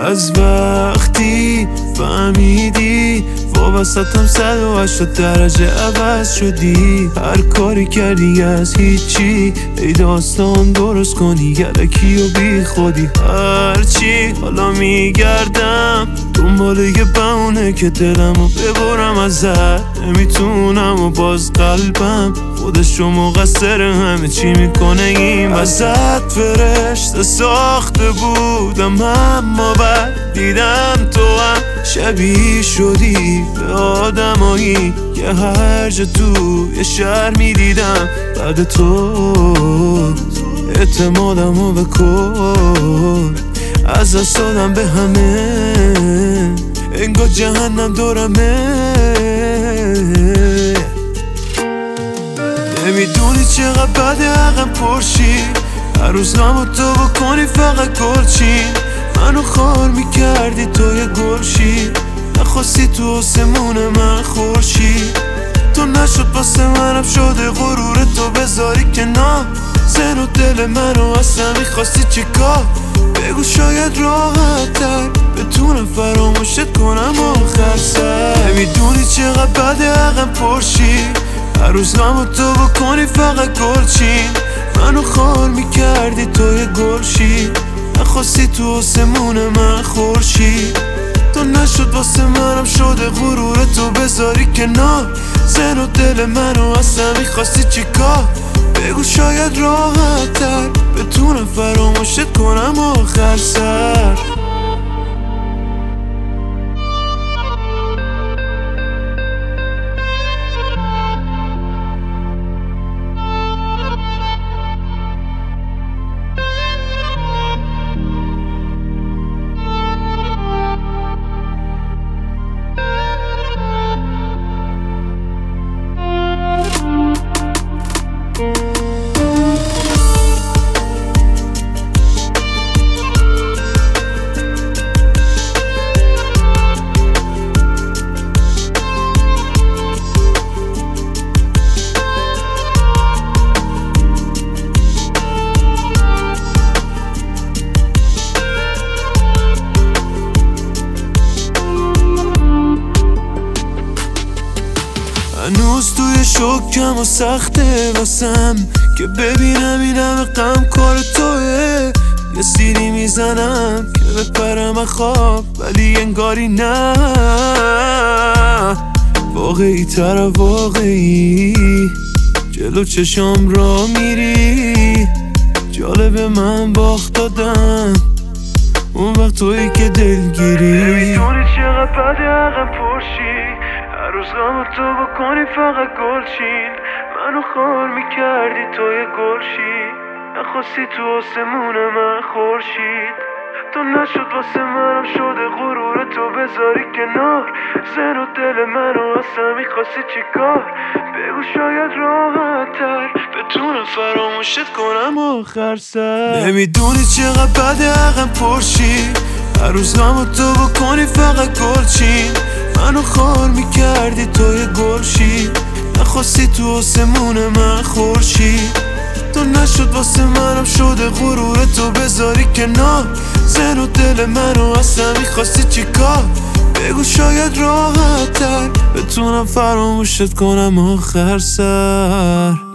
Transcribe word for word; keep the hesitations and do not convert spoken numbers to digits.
از وقتی فهمیدی وابستم صد و هشتاد درجه عوض شدی. هر کاری کردی از هیچی ای داستان درست کنی یلکی و بی خودی. هرچی حالا میگردم دنبال یه بهونه که دلمو ببرم ازت. نمیتونم و باز قلبم خودشو مقصر همه چی میکنه این ازت. فرشته ساخته بودم اما بعد دیدم تو هم شبیه شدی به آدمایی که هر جا تو یه شهر میدیدم بعد تو. اعتمادمو بکن از دست دادم به همه انگار جهنم دورمه. نمیدونی چقدر بده حقم پرشی هر روز نامو تو بکنی فقط گلچین. منو خار میکردی تو یه گلشی نخواستی تو آسمون من خورشی. تو نشد واسه منم شده غرور تو بذاری کنار. زن و دل منو اصلا میخواستی چیکار؟ بگو شاید راحت تر بتونم فراموشت کنم آخر سر. نمیدونی چقدر بده حقم پرشی هر روز نامو تو بکنی فقط گلچین. منو خار میکردی تو یه گلشی نخواستی تو آسمون من خورشی. تو نشد واسه منم شده غرور تو بذاری کنار. زن و دل منو اصلا میخواستی چیکار؟ بگو شاید راحت تر بتونم فراموشت کنم آخر سر. هنوز توی شکم و سخته واسم که ببینم این همه غم کار توه. یه سیری میزنم که بپرم خواب ولی انگاری نه. واقعی تر واقعی جلو چشام را میری. جالب من باخت دادم اون وقت تویی که دلگیری. نمیدونی چقدر بده حقم پرشی هر روز نامو تو بکنی فقط گلچین. منو خار میکردی تو یه گلشی نخواستی تو آسمون من خورشید. تو نشد واسه منم شده غرور تو بذاری کنار. زن و دل منو اصلا میخواستی چیکار؟ بگو شاید راحت تر بتونم فراموشت کنم آخر سر. نمیدونی چقدر بده حقم پرشی هر روز نامو تو بکنی فقط گلچین. منو خار میکردی تو یه گلشی نخواستی تو آسمون من خورشی. تو نشد واسه منم شده غرور تو بذاری کنار. زن و دل منو اصلا میخواستی چیکار؟ بگو شاید راحت تر بتونم فراموشت کنم آخر سر.